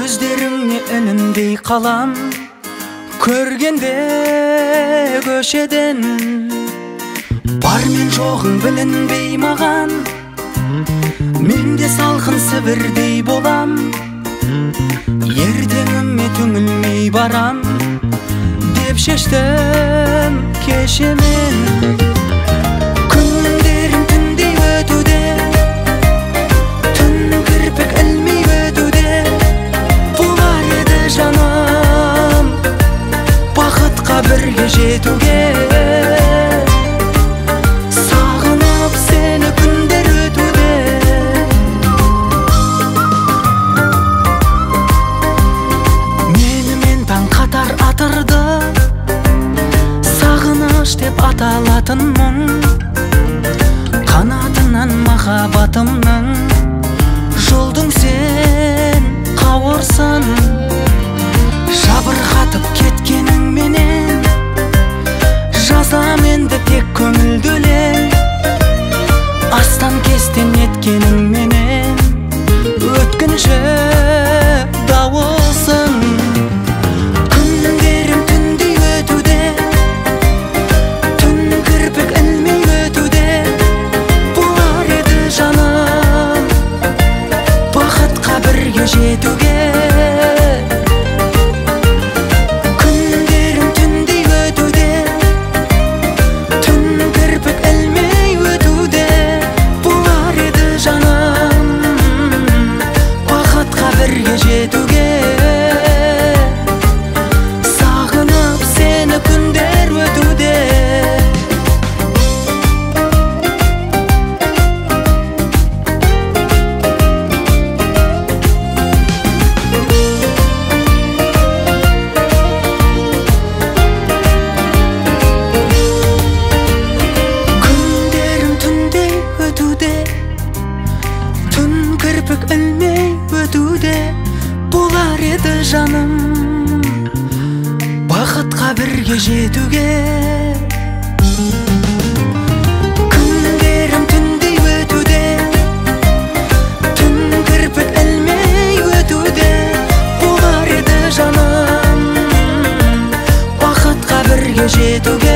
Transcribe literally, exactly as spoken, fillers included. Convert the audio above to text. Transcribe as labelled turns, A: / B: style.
A: Көздеріңне ілінбей қалам, көргенде көшеден. Бар мен жоғың білінбей маған, менде салқын Сібірдей болам. Ертеңіме түңілмей барам деп шештім кеше мен. Күндерім түндей өтуде, түн кірпік ілмей өтуде. Болар еді жаным бақытқа бірге жетуге. Сағынып сені күндер өтуде. Менімен таң қатар атырды, сағыныш деп аталатын мұң. Қанатынан махаббатымның жолдың сен қауырсын. Жабырқатып кеткенің менен жазам енді тек көңілді өлең. Астан кестен еткенің менен өткінші дауылсың. Күндерім түндей өтуде, түн кірпік ілмей өтуде. Болар еді жаным бақытқа бірге жетуге. Күндерім түндей өтуде, түн кірпік ілмей өтуде. Болар еді жаным бақытқа бірге жетуге. Сағынып сені күндер өтуде. Күндерім түндей өтуде, түн кірпік ілмей өтуде. Болар еді жаным бақытқа бірге жетуге. Күндерім түндей өтуде, түн кірпік ілмей өтуде. Болар еді жаным бақытқа бірге жетуге.